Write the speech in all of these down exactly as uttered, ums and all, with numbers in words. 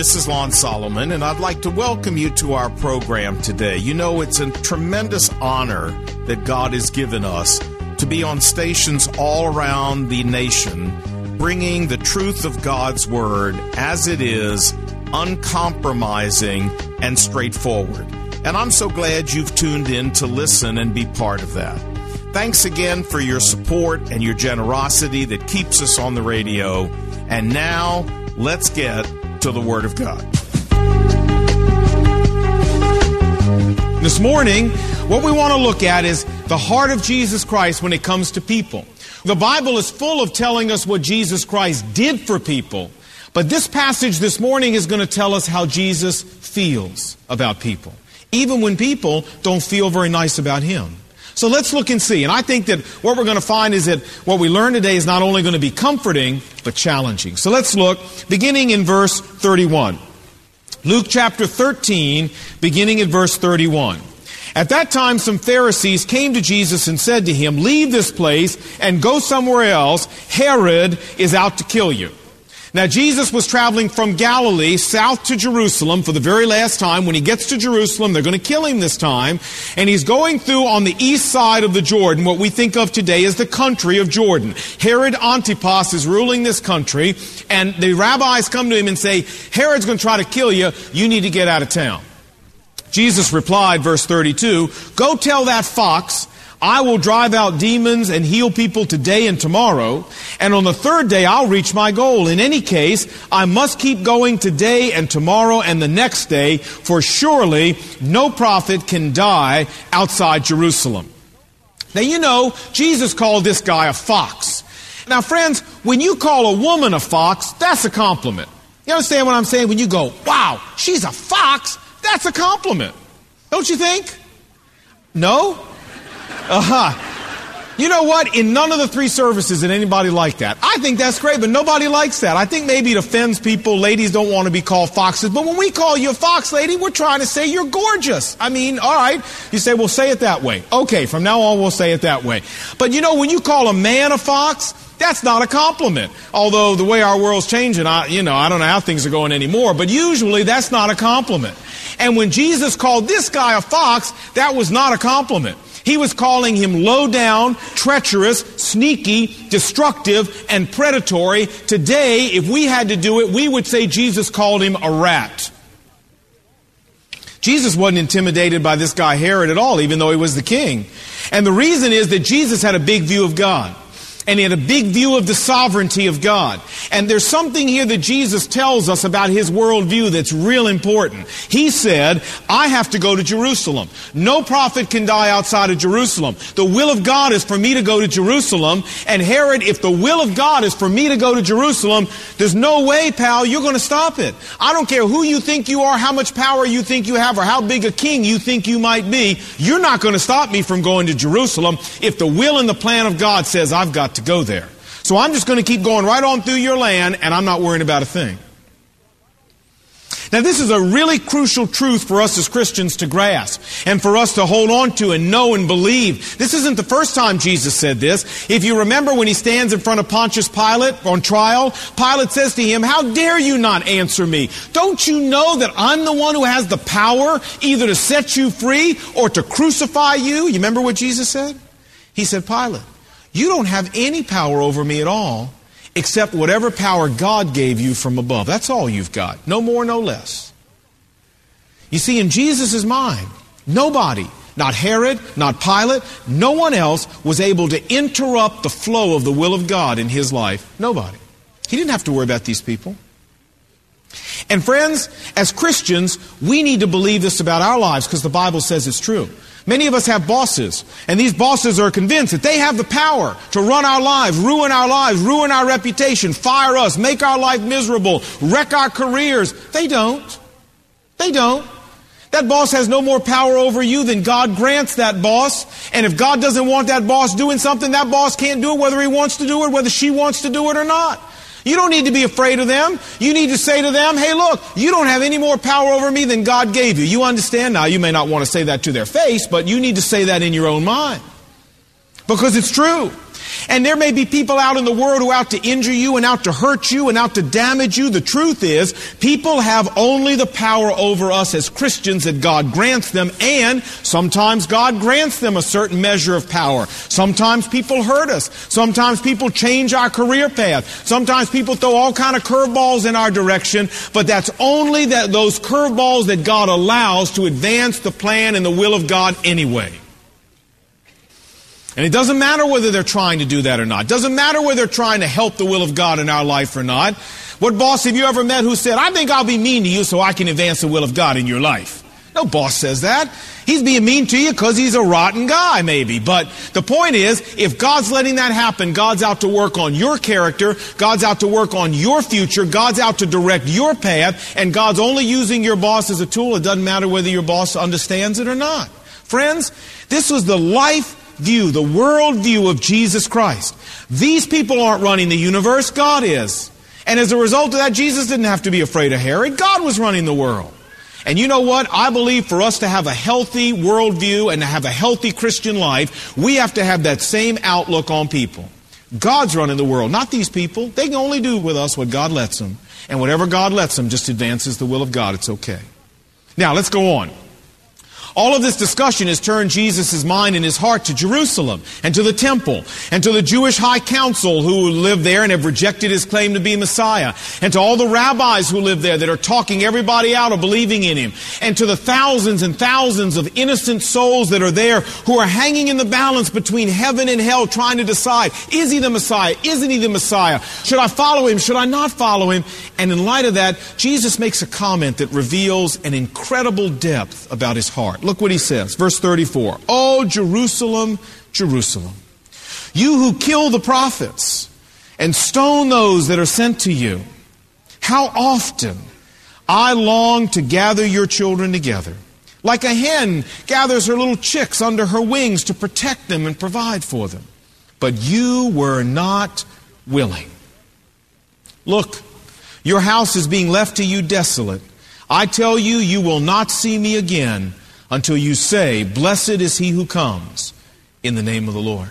this is Lon Solomon, and I'd like to welcome you to our program today. You know, it's a tremendous honor that God has given us to be on stations all around the nation, bringing the truth of God's Word as it is, uncompromising and straightforward. And I'm so glad you've tuned in to listen and be part of that. Thanks again for your support and your generosity that keeps us on the radio. And now, let's get to the Word of God. This morning, what we want to look at is the heart of Jesus Christ when it comes to people. The Bible is full of telling us what Jesus Christ did for people, but this passage this morning is going to tell us how Jesus feels about people, even when people don't feel very nice about Him. So let's look and see. And I think that what we're going to find is that what we learn today is not only going to be comforting, but challenging. So let's look, beginning in verse thirty-one. Luke chapter thirteen, beginning in verse thirty-one. At that time, some Pharisees came to Jesus and said to Him, "Leave this place and go somewhere else. Herod is out to kill you." Now, Jesus was traveling from Galilee south to Jerusalem for the very last time. When He gets to Jerusalem, they're going to kill Him this time. And He's going through on the east side of the Jordan, what we think of today as the country of Jordan. Herod Antipas is ruling this country, and the rabbis come to Him and say, "Herod's going to try to kill you. You need to get out of town." Jesus replied, verse thirty-two, "Go tell that fox, I will drive out demons and heal people today and tomorrow, and on the third day I'll reach my goal. In any case, I must keep going today and tomorrow and the next day, for surely no prophet can die outside Jerusalem." Now, you know, Jesus called this guy a fox. Now, friends, when you call a woman a fox, that's a compliment. You understand what I'm saying? When you go, "Wow, she's a fox," that's a compliment. Don't you think? No? Uh-huh. You know what? In none of the three services did anybody like that. I think that's great, but nobody likes that. I think maybe it offends people. Ladies don't want to be called foxes. But when we call you a fox, lady, we're trying to say you're gorgeous. I mean, all right. You say, "Well, say it that way." Okay, from now on, we'll say it that way. But you know, when you call a man a fox, that's not a compliment. Although the way our world's changing, I, you know, I don't know how things are going anymore, but usually that's not a compliment. And when Jesus called this guy a fox, that was not a compliment. He was calling him low down, treacherous, sneaky, destructive, and predatory. Today, if we had to do it, we would say Jesus called him a rat. Jesus wasn't intimidated by this guy Herod at all, even though he was the king. And the reason is that Jesus had a big view of God. And He had a big view of the sovereignty of God. And there's something here that Jesus tells us about His worldview that's real important. He said, "I have to go to Jerusalem. No prophet can die outside of Jerusalem. The will of God is for me to go to Jerusalem. And Herod, if the will of God is for me to go to Jerusalem, there's no way, pal, you're going to stop it. I don't care who you think you are, how much power you think you have, or how big a king you think you might be. You're not going to stop me from going to Jerusalem if the will and the plan of God says I've got to go there. So I'm just going to keep going right on through your land, and I'm not worrying about a thing." Now, this is a really crucial truth for us as Christians to grasp and for us to hold on to and know and believe. This isn't the first time Jesus said this. If you remember when He stands in front of Pontius Pilate on trial, Pilate says to him, "How dare you not answer me? Don't you know that I'm the one who has the power either to set you free or to crucify you?" You remember what Jesus said? He said, "Pilate, you don't have any power over me at all except whatever power God gave you from above. That's all you've got. No more, no less." You see, in Jesus' mind, nobody, not Herod, not Pilate, no one else was able to interrupt the flow of the will of God in His life. Nobody. He didn't have to worry about these people. And friends, as Christians, we need to believe this about our lives because the Bible says it's true. Many of us have bosses, and these bosses are convinced that they have the power to run our lives, ruin our lives, ruin our reputation, fire us, make our life miserable, wreck our careers. They don't. They don't. That boss has no more power over you than God grants that boss. And if God doesn't want that boss doing something, that boss can't do it whether he wants to do it, whether she wants to do it or not. You don't need to be afraid of them. You need to say to them, "Hey, look, you don't have any more power over me than God gave you." You understand? Now, you may not want to say that to their face, but you need to say that in your own mind. Because it's true. And there may be people out in the world who are out to injure you and out to hurt you and out to damage you. The truth is, people have only the power over us as Christians that God grants them, and sometimes God grants them a certain measure of power. Sometimes people hurt us. Sometimes people change our career path. Sometimes people throw all kind of curveballs in our direction, but that's only that those curveballs that God allows to advance the plan and the will of God anyway. And it doesn't matter whether they're trying to do that or not. It doesn't matter whether they're trying to help the will of God in our life or not. What boss have you ever met who said, I think I'll be mean to you so I can advance the will of God in your life? No boss says that. He's being mean to you because he's a rotten guy, maybe. But the point is, if God's letting that happen, God's out to work on your character, God's out to work on your future, God's out to direct your path, and God's only using your boss as a tool. It doesn't matter whether your boss understands it or not. Friends, this was the life view, the world view of Jesus Christ. These people aren't running the universe, God is. And as a result of that, Jesus didn't have to be afraid of Herod. God was running the world. And you know what? I believe for us to have a healthy worldview and to have a healthy Christian life, we have to have that same outlook on people. God's running the world, not these people. They can only do with us what God lets them. And whatever God lets them just advances the will of God. It's okay. Now, let's go on. All of this discussion has turned Jesus' mind and his heart to Jerusalem and to the temple and to the Jewish high council who live there and have rejected his claim to be Messiah, and to all the rabbis who live there that are talking everybody out of believing in him, and to the thousands and thousands of innocent souls that are there who are hanging in the balance between heaven and hell trying to decide, is he the Messiah? Isn't he the Messiah? Should I follow him? Should I not follow him? And in light of that, Jesus makes a comment that reveals an incredible depth about his heart. Look what he says, verse thirty-four. Oh, Jerusalem, Jerusalem, you who kill the prophets and stone those that are sent to you. How often I long to gather your children together, like a hen gathers her little chicks under her wings to protect them and provide for them. But you were not willing. Look, your house is being left to you desolate. I tell you, you will not see me again until you say, blessed is he who comes in the name of the Lord.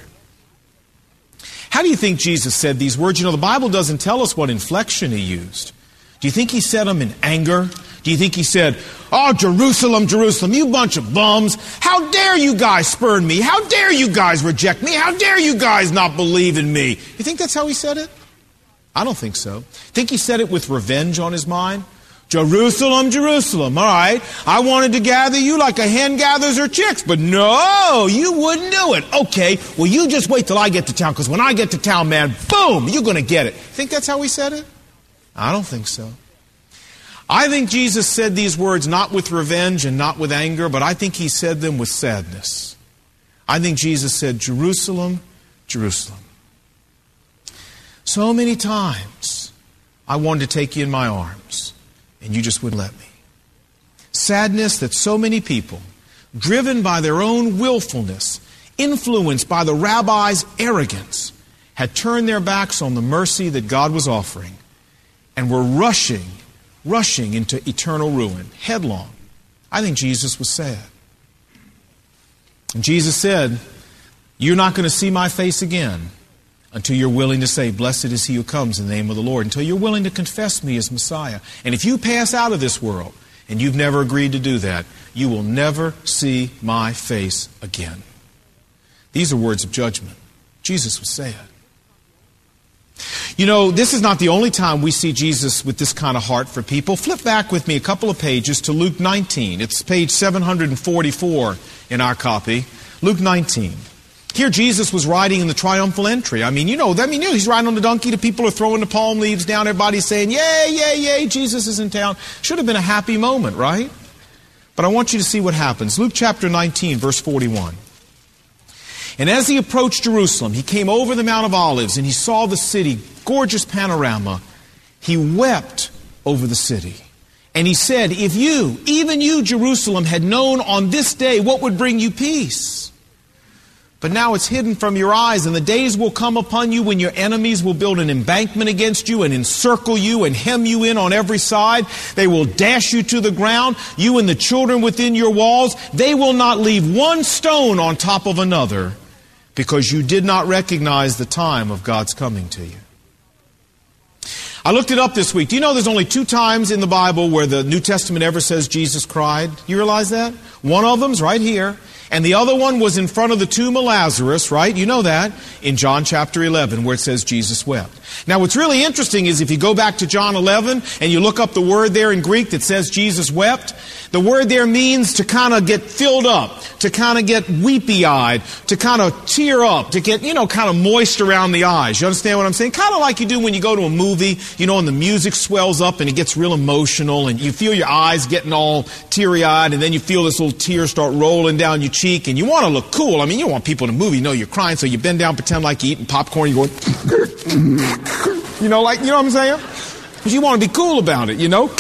How do you think Jesus said these words? You know, the Bible doesn't tell us what inflection he used. Do you think he said them in anger? Do you think he said, oh, Jerusalem, Jerusalem, you bunch of bums. How dare you guys spurn me? How dare you guys reject me? How dare you guys not believe in me? You think that's how he said it? I don't think so. Think he said it with revenge on his mind? Jerusalem, Jerusalem, all right, I wanted to gather you like a hen gathers her chicks, but no, you wouldn't do it. Okay, well, you just wait till I get to town, because when I get to town, man, boom, you're going to get it. Think that's how he said it? I don't think so. I think Jesus said these words not with revenge and not with anger, but I think he said them with sadness. I think Jesus said, Jerusalem, Jerusalem. So many times I wanted to take you in my arms, and you just wouldn't let me. Sadness that so many people, driven by their own willfulness, influenced by the rabbi's arrogance, had turned their backs on the mercy that God was offering and were rushing, rushing into eternal ruin, headlong. I think Jesus was sad. And Jesus said, you're not going to see my face again until you're willing to say, blessed is he who comes in the name of the Lord, until you're willing to confess me as Messiah. And if you pass out of this world and you've never agreed to do that, you will never see my face again. These are words of judgment. Jesus was sad. You know, this is not the only time we see Jesus with this kind of heart for people. Flip back with me a couple of pages to Luke nineteen. It's page seven hundred forty-four in our copy. Luke nineteen. Here Jesus was riding in the triumphal entry. I mean, you know, I mean, you know, he's riding on the donkey. The people are throwing the palm leaves down. Everybody's saying, yay, yay, yay, Jesus is in town. Should have been a happy moment, right? But I want you to see what happens. Luke chapter nineteen, verse forty-one. And as he approached Jerusalem, he came over the Mount of Olives, and he saw the city, gorgeous panorama. He wept over the city. And he said, if you, even you, Jerusalem, had known on this day what would bring you peace. But now it's hidden from your eyes, and the days will come upon you when your enemies will build an embankment against you and encircle you and hem you in on every side. They will dash you to the ground, you and the children within your walls. They will not leave one stone on top of another because you did not recognize the time of God's coming to you. I looked it up this week. Do you know there's only two times in the Bible where the New Testament ever says Jesus cried? You realize that? One of them's right here. And the other one was in front of the tomb of Lazarus, right? You know that. In John chapter eleven, where it says Jesus wept. Now what's really interesting is if you go back to John eleven and you look up the word there in Greek that says Jesus wept, the word there means to kind of get filled up, to kind of get weepy-eyed, to kind of tear up, to get, you know, kind of moist around the eyes. You understand what I'm saying? Kind of like you do when you go to a movie, you know, and the music swells up and it gets real emotional and you feel your eyes getting all teary-eyed and then you feel this little tear start rolling down your cheek and you want to look cool. I mean, you don't want people in the movie to know you're crying, so you bend down, pretend like you're eating popcorn, you're going, you know, like, you know what I'm saying? Because you want to be cool about it, you know?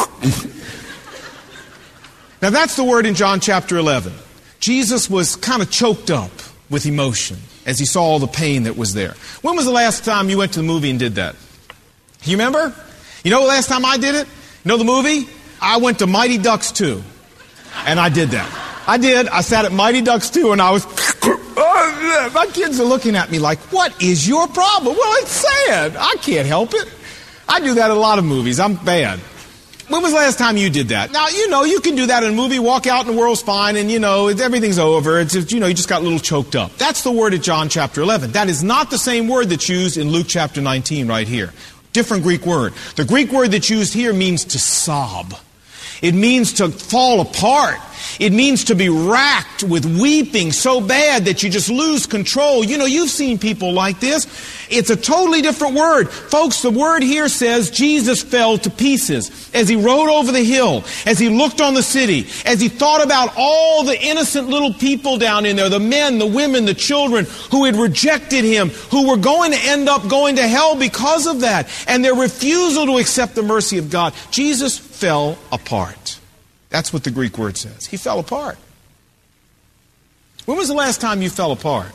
Now that's the word in John chapter eleven. Jesus was kind of choked up with emotion as he saw all the pain that was there. When was the last time you went to the movie and did that? You remember? You know the last time I did it? You know the movie? I went to Mighty Ducks two. And I did that. I did. I sat at Mighty Ducks two and I was... My kids are looking at me like, what is your problem? Well, it's sad. I can't help it. I do that at a lot of movies. I'm bad. When was the last time you did that? Now, you know, you can do that in a movie, walk out and the world's fine, and, you know, everything's over. It's just, you know, you just got a little choked up. That's the word at John chapter eleven. That is not the same word that's used in Luke chapter nineteen right here. Different Greek word. The Greek word that's used here means to sob. It means to fall apart. It means to be racked with weeping so bad that you just lose control. You know, you've seen people like this. It's a totally different word. Folks, the word here says Jesus fell to pieces as he rode over the hill, as he looked on the city, as he thought about all the innocent little people down in there, the men, the women, the children who had rejected him, who were going to end up going to hell because of that, and their refusal to accept the mercy of God. Jesus fell apart. That's what the Greek word says. He fell apart. When was the last time you fell apart?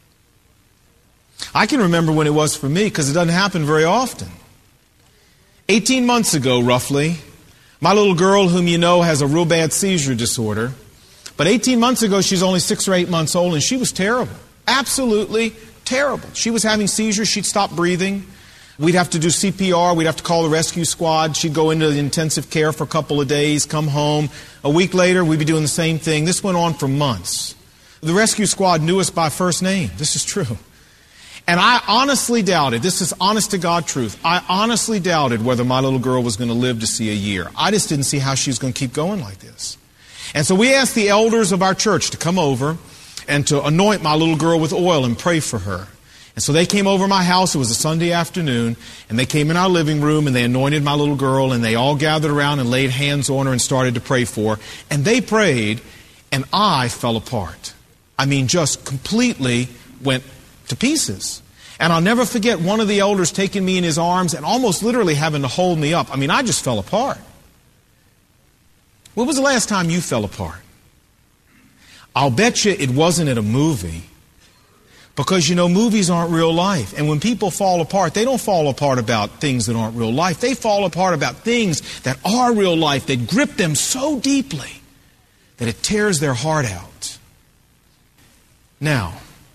I can remember when it was for me because it doesn't happen very often. eighteen months ago, roughly, my little girl, whom you know has a real bad seizure disorder, but eighteen months ago she's only six or eight months old and she was terrible. Absolutely terrible. She was having seizures. She'd stop breathing. We'd have to do C P R. We'd have to call the rescue squad. She'd go into the intensive care for a couple of days, come home. A week later, we'd be doing the same thing. This went on for months. The rescue squad knew us by first name. This is true. And I honestly doubted, this is honest to God truth, I honestly doubted whether my little girl was going to live to see a year. I just didn't see how she was going to keep going like this. And so we asked the elders of our church to come over and to anoint my little girl with oil and pray for her. And so they came over my house. It was a Sunday afternoon, and they came in our living room, and they anointed my little girl, and they all gathered around and laid hands on her and started to pray for her. And they prayed, and I fell apart. I mean, just completely went to pieces. And I'll never forget one of the elders taking me in his arms and almost literally having to hold me up. I mean, I just fell apart. When was the last time you fell apart? I'll bet you it wasn't at a movie. Because, you know, movies aren't real life. And when people fall apart, they don't fall apart about things that aren't real life. They fall apart about things that are real life, that grip them so deeply that it tears their heart out. Now,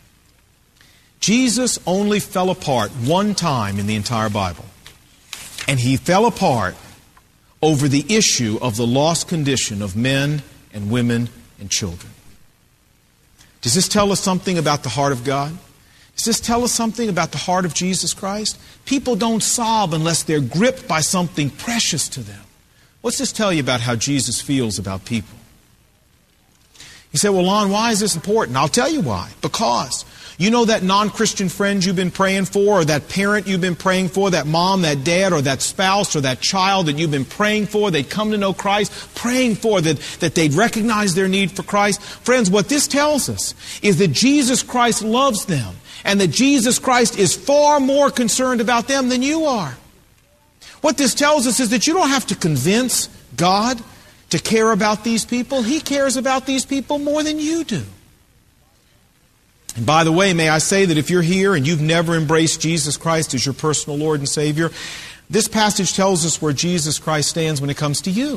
Jesus only fell apart one time in the entire Bible. And he fell apart over the issue of the lost condition of men and women and children. Does this tell us something about the heart of God? Does this tell us something about the heart of Jesus Christ? People don't sob unless they're gripped by something precious to them. What's this tell you about how Jesus feels about people? You say, well, Lon, why is this important? I'll tell you why. Because you know that non-Christian friend you've been praying for, or that parent you've been praying for, that mom, that dad, or that spouse, or that child that you've been praying for, they'd come to know Christ, praying for, that, that they'd recognize their need for Christ. Friends, what this tells us is that Jesus Christ loves them, and that Jesus Christ is far more concerned about them than you are. What this tells us is that you don't have to convince God to care about these people. He cares about these people more than you do. And by the way, may I say that if you're here and you've never embraced Jesus Christ as your personal Lord and Savior, this passage tells us where Jesus Christ stands when it comes to you.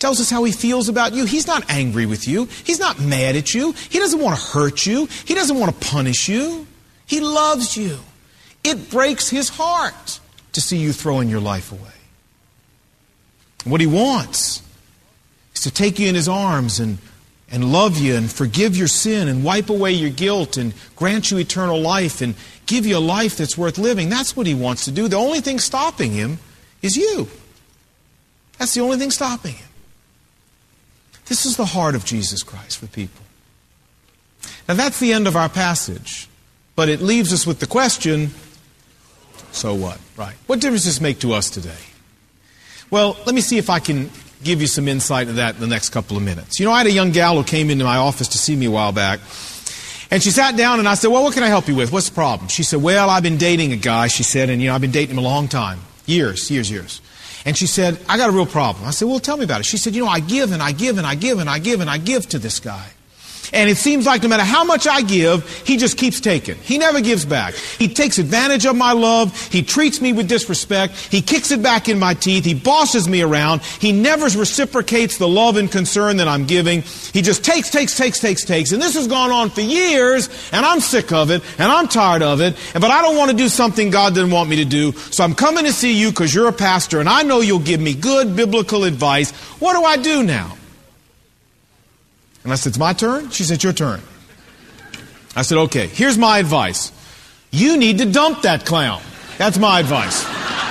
tells us how he feels about you. He's not angry with you. He's not mad at you. He doesn't want to hurt you. He doesn't want to punish you. He loves you. It breaks his heart to see you throwing your life away. What he wants is to take you in his arms and, and love you and forgive your sin and wipe away your guilt and grant you eternal life and give you a life that's worth living. That's what he wants to do. The only thing stopping him is you. That's the only thing stopping him. This is the heart of Jesus Christ for people. Now that's the end of our passage, but it leaves us with the question, so what? Right. What difference does this make to us today? Well, let me see if I can give you some insight into that in the next couple of minutes. You know, I had a young gal who came into my office to see me a while back, and she sat down and I said, well, what can I help you with? What's the problem? She said, well, I've been dating a guy, she said, and you know, I've been dating him a long time. Years, years, years. And she said, I got a real problem. I said, well, tell me about it. She said, you know, I give and I give and I give and I give and I give to this guy. And it seems like no matter how much I give, he just keeps taking. He never gives back. He takes advantage of my love. He treats me with disrespect. He kicks it back in my teeth. He bosses me around. He never reciprocates the love and concern that I'm giving. He just takes, takes, takes, takes, takes. And this has gone on for years, and I'm sick of it, and I'm tired of it. But I don't want to do something God didn't want me to do. So I'm coming to see you because you're a pastor, and I know you'll give me good biblical advice. What do I do now? And I said, it's my turn? She said, it's your turn. I said, okay, here's my advice. You need to dump that clown. That's my advice.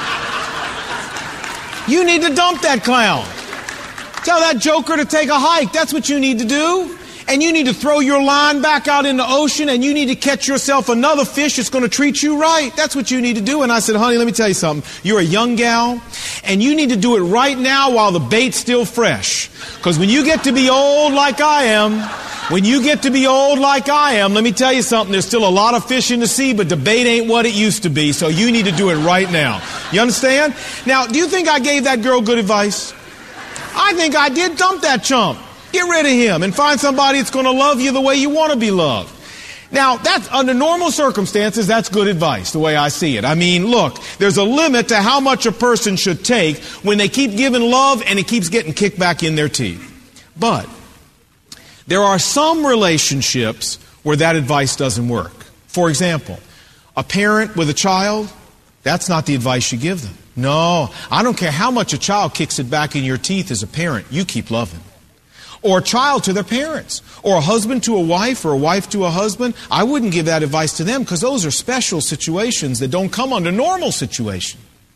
You need to dump that clown. Tell that joker to take a hike. That's what you need to do. And you need to throw your line back out in the ocean, and you need to catch yourself another fish that's going to treat you right. That's what you need to do. And I said, honey, let me tell you something. You're a young gal, and you need to do it right now while the bait's still fresh. Because when you get to be old like I am, when you get to be old like I am, let me tell you something. There's still a lot of fish in the sea, but the bait ain't what it used to be. So you need to do it right now. You understand? Now, do you think I gave that girl good advice? I think I did. Dump that chump. Get rid of him and find somebody that's going to love you the way you want to be loved. Now, that's under normal circumstances, that's good advice, the way I see it. I mean, look, there's a limit to how much a person should take when they keep giving love and it keeps getting kicked back in their teeth. But there are some relationships where that advice doesn't work. For example, a parent with a child, that's not the advice you give them. No, I don't care how much a child kicks it back in your teeth as a parent, you keep loving. Or a child to their parents, or a husband to a wife, or a wife to a husband. I wouldn't give that advice to them because those are special situations that don't come under normal situation.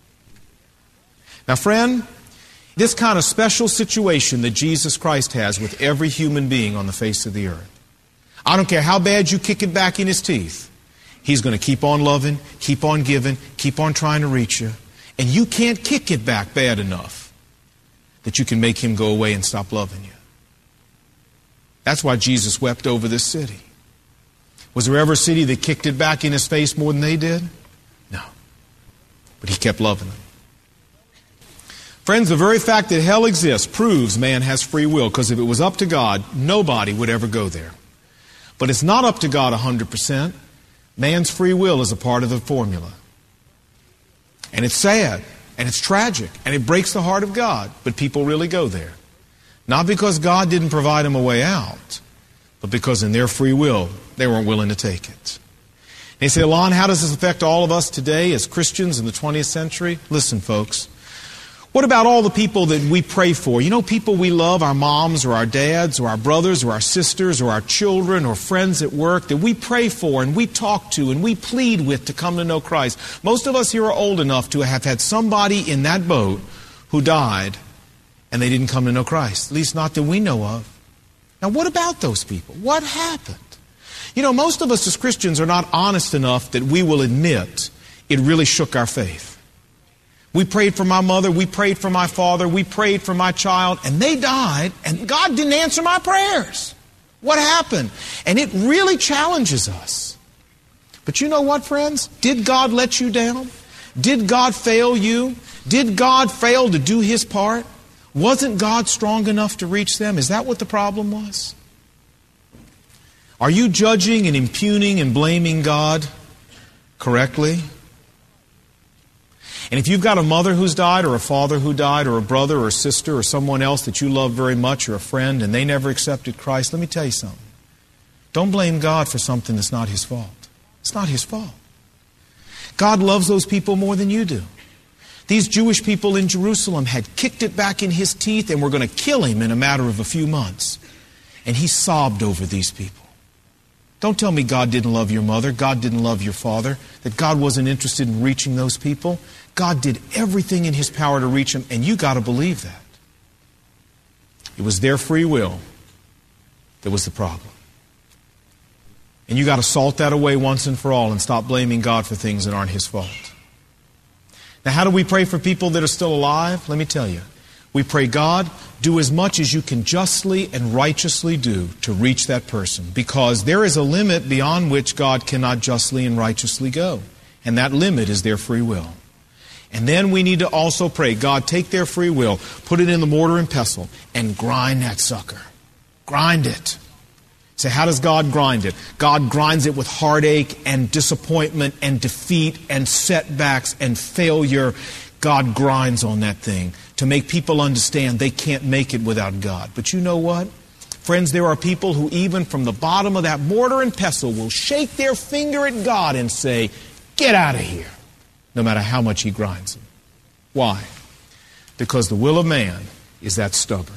Now, friend, this kind of special situation that Jesus Christ has with every human being on the face of the earth, I don't care how bad you kick it back in his teeth, he's going to keep on loving, keep on giving, keep on trying to reach you, and you can't kick it back bad enough that you can make him go away and stop loving you. That's why Jesus wept over this city. Was there ever a city that kicked it back in his face more than they did? No. But he kept loving them. Friends, the very fact that hell exists proves man has free will, because if it was up to God, nobody would ever go there. But it's not up to God one hundred percent. Man's free will is a part of the formula. And it's sad, and it's tragic, and it breaks the heart of God, but people really go there. Not because God didn't provide them a way out, but because in their free will, they weren't willing to take it. And you say, Lon, how does this affect all of us today as Christians in the twentieth century? Listen, folks. What about all the people that we pray for? You know, people we love, our moms or our dads or our brothers or our sisters or our children or friends at work that we pray for and we talk to and we plead with to come to know Christ. Most of us here are old enough to have had somebody in that boat who died and they didn't come to know Christ, at least not that we know of. Now, what about those people? What happened? You know, most of us as Christians are not honest enough that we will admit it really shook our faith. We prayed for my mother, we prayed for my father, we prayed for my child, and they died, and God didn't answer my prayers. What happened? And it really challenges us. But you know what, friends? Did God let you down? Did God fail you? Did God fail to do his part? Wasn't God strong enough to reach them? Is that what the problem was? Are you judging and impugning and blaming God correctly? And if you've got a mother who's died, or a father who died, or a brother or a sister or someone else that you love very much, or a friend, and they never accepted Christ, let me tell you something. Don't blame God for something that's not His fault. It's not His fault. God loves those people more than you do. These Jewish people in Jerusalem had kicked it back in His teeth and were going to kill Him in a matter of a few months. And He sobbed over these people. Don't tell me God didn't love your mother, God didn't love your father, that God wasn't interested in reaching those people. God did everything in His power to reach them, and you got to believe that. It was their free will that was the problem. And you got to salt that away once and for all and stop blaming God for things that aren't His fault. Now, how do we pray for people that are still alive? Let me tell you. We pray, God, do as much as you can justly and righteously do to reach that person, because there is a limit beyond which God cannot justly and righteously go. And that limit is their free will. And then we need to also pray, God, take their free will, put it in the mortar and pestle, and grind that sucker. Grind it. So how does God grind it? God grinds it with heartache and disappointment and defeat and setbacks and failure. God grinds on that thing to make people understand they can't make it without God. But you know what? Friends, there are people who even from the bottom of that mortar and pestle will shake their finger at God and say, get out of here, no matter how much He grinds them. Why? Because the will of man is that stubborn.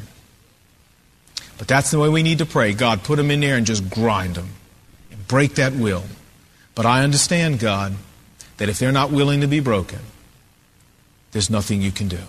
But that's the way we need to pray. God, put them in there and just grind them and break that will. But I understand, God, that if they're not willing to be broken, there's nothing you can do.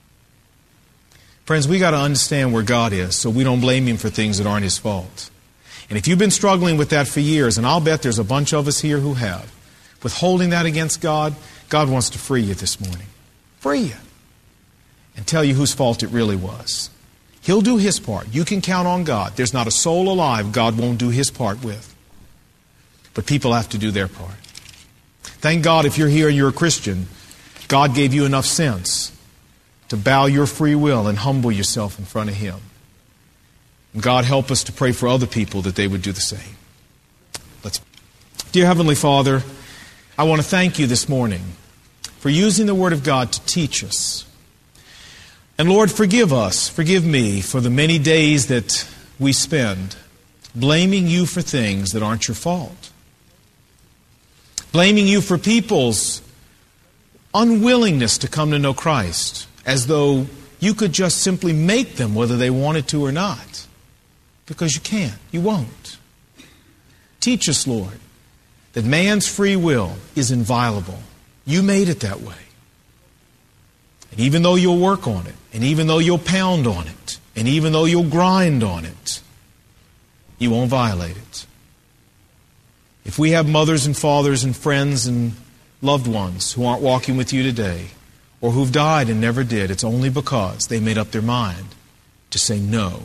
Friends, we got to understand where God is so we don't blame Him for things that aren't His fault. And if you've been struggling with that for years, and I'll bet there's a bunch of us here who have, with holding that against God, God wants to free you this morning. Free you. And tell you whose fault it really was. He'll do His part. You can count on God. There's not a soul alive God won't do His part with. But people have to do their part. Thank God if you're here and you're a Christian, God gave you enough sense to bow your free will and humble yourself in front of Him. And God help us to pray for other people that they would do the same. Let's pray. Dear Heavenly Father, I want to thank You this morning for using the Word of God to teach us. And Lord, forgive us, forgive me for the many days that we spend blaming You for things that aren't Your fault. Blaming You for people's unwillingness to come to know Christ, as though You could just simply make them whether they wanted to or not. Because You can't. You won't. Teach us, Lord, that man's free will is inviolable. You made it that way. And even though You'll work on it, and even though You'll pound on it, and even though You'll grind on it, You won't violate it. If we have mothers and fathers and friends and loved ones who aren't walking with You today, or who've died and never did, it's only because they made up their mind to say no,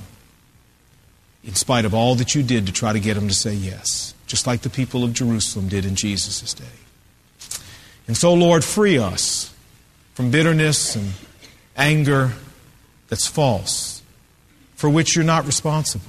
in spite of all that You did to try to get them to say yes, just like the people of Jerusalem did in Jesus' day. And so, Lord, free us from bitterness and anger that's false, for which You're not responsible.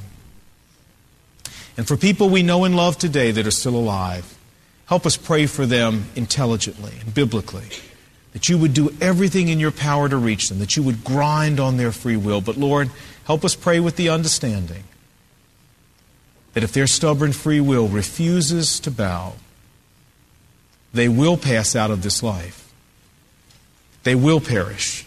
And for people we know and love today that are still alive, help us pray for them intelligently and biblically, that You would do everything in Your power to reach them, that You would grind on their free will. But Lord, help us pray with the understanding that if their stubborn free will refuses to bow, they will pass out of this life. They will perish.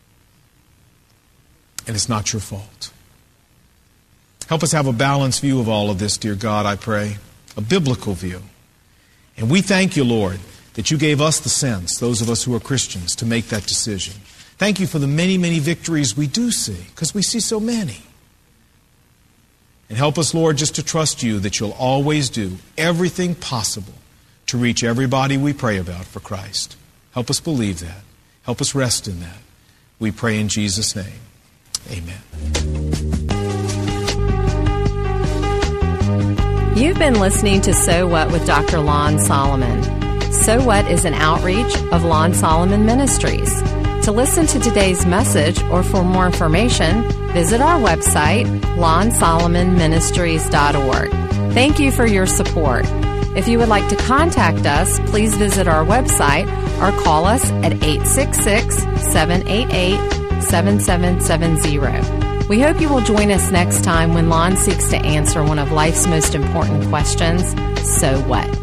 And it's not Your fault. Help us have a balanced view of all of this, dear God, I pray, a biblical view. And we thank You, Lord, that You gave us the sense, those of us who are Christians, to make that decision. Thank You for the many, many victories we do see, because we see so many. And help us, Lord, just to trust You that You'll always do everything possible to reach everybody we pray about for Christ. Help us believe that. Help us rest in that. We pray in Jesus' name. Amen. You've been listening to So What with Doctor Lon Solomon. So What is an outreach of Lon Solomon Ministries. To listen to today's message or for more information, visit our website, lon solomon ministries dot org. Thank you for your support. If you would like to contact us, please visit our website or call us at eight six six, seven eight eight, seven seven seven zero. We hope you will join us next time when Lon seeks to answer one of life's most important questions, so what?